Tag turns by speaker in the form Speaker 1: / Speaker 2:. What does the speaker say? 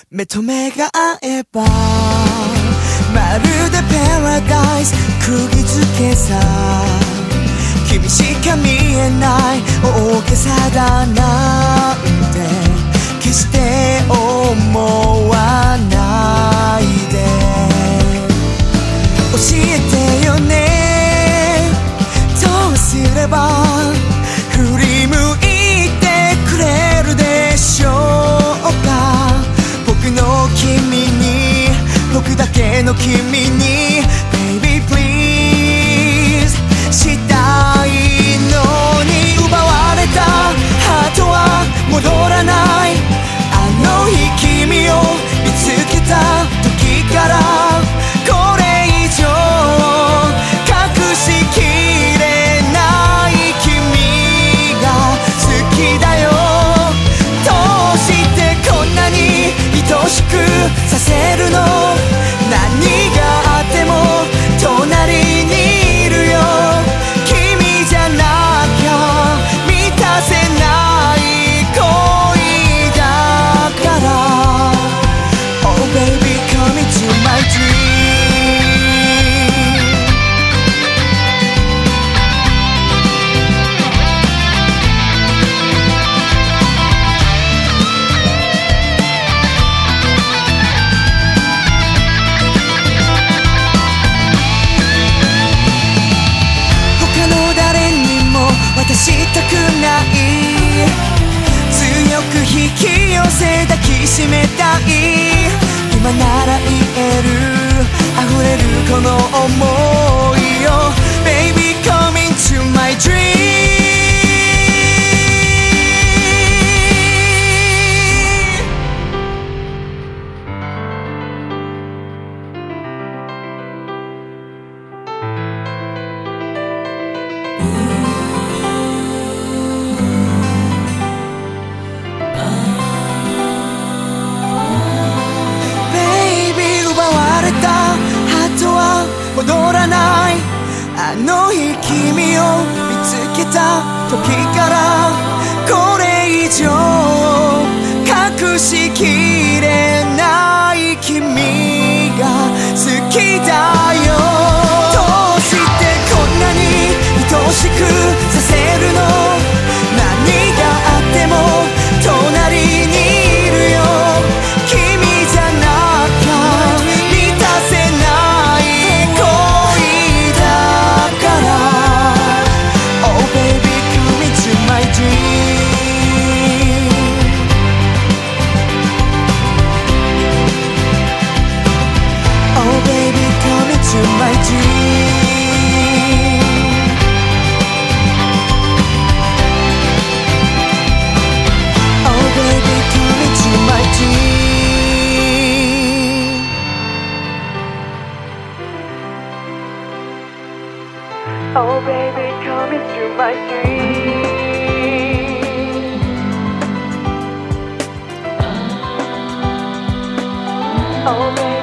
Speaker 1: 目と目が合えばまるでパラダイス釘付けさ君しか見えない大げさだなんて決して思わないで教えてよねどうすれば振り向いてくれるでしょうか僕の君に僕だけの君に Baby please したいのに奪われたハートは戻らないあの日君を見つけた時からこれ以上隠しきれない君が好きだよどうしてこんなに愛しくさせるの何があっても隣にいるよ君じゃなきゃ満たせない恋だから Oh baby come into my dream渡したくない強く引き寄せ抱きしめたい今なら言える溢れるこの想いよ Baby come into my dream戻らないあの日君を見つけた時からこれ以上隠しきれない君が好きだよどうしてこんなに愛しくさせるの何があっても隣にいるよ君じゃなきゃ満たせないmy dream Oh baby come into my dream Oh baby come into my dream Oh baby come into my dream Oh, baby.